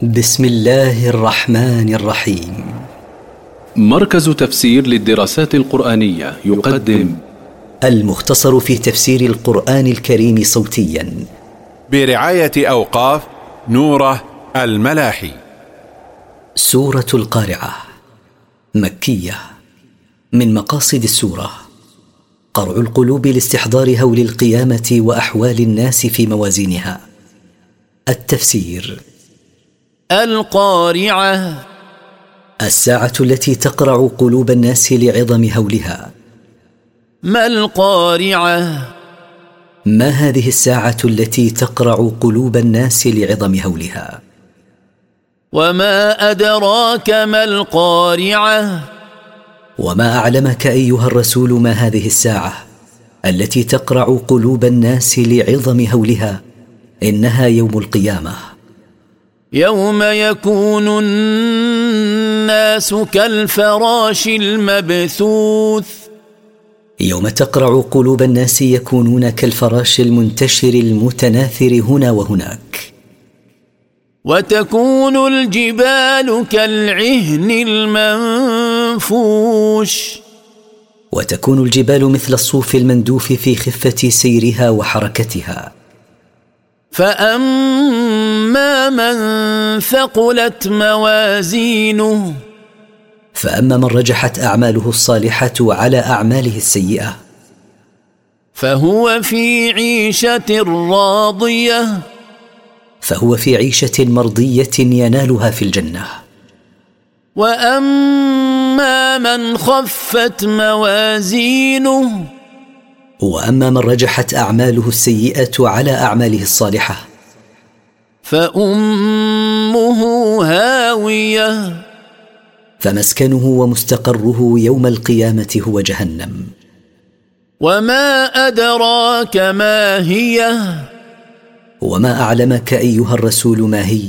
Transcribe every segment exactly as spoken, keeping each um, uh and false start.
بسم الله الرحمن الرحيم. مركز تفسير للدراسات القرآنية يقدم المختصر في تفسير القرآن الكريم صوتيا برعاية أوقاف نوره الملاحي. سورة القارعة مكية. من مقاصد السورة قرع القلوب لاستحضار هول القيامة وأحوال الناس في موازينها. التفسير: القارعة الساعة التي تقرع قلوب الناس لعظم هولها. ما القارعة؟ ما هذه الساعة التي تقرع قلوب الناس لعظم هولها؟ وما أدراك ما القارعة؟ وما أعلمك أيها الرسول ما هذه الساعة التي تقرع قلوب الناس لعظم هولها؟ إنها يوم القيامة، يوم يكون الناس كالفراش المبثوث. يوم تقرع قلوب الناس يكونون كالفراش المنتشر المتناثر هنا وهناك. وتكون الجبال كالعهن المنفوش. وتكون الجبال مثل الصوف المندوف في خفة سيرها وحركتها. فأما من ثقلت موازينه فأما من رجحت أعماله الصالحة على أعماله السيئة فهو في عيشة راضية فهو في عيشة مرضية ينالها في الجنة. وأما من خفت موازينه وأما من رجحت أعماله السيئة على أعماله الصالحة فأمه هاوية فمسكنه ومستقره يوم القيامة هو جهنم. وما أدراك ما هي؟ وما أعلمك أيها الرسول ما هي؟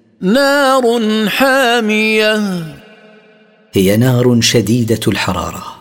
نار حامية، هي نار شديدة الحرارة.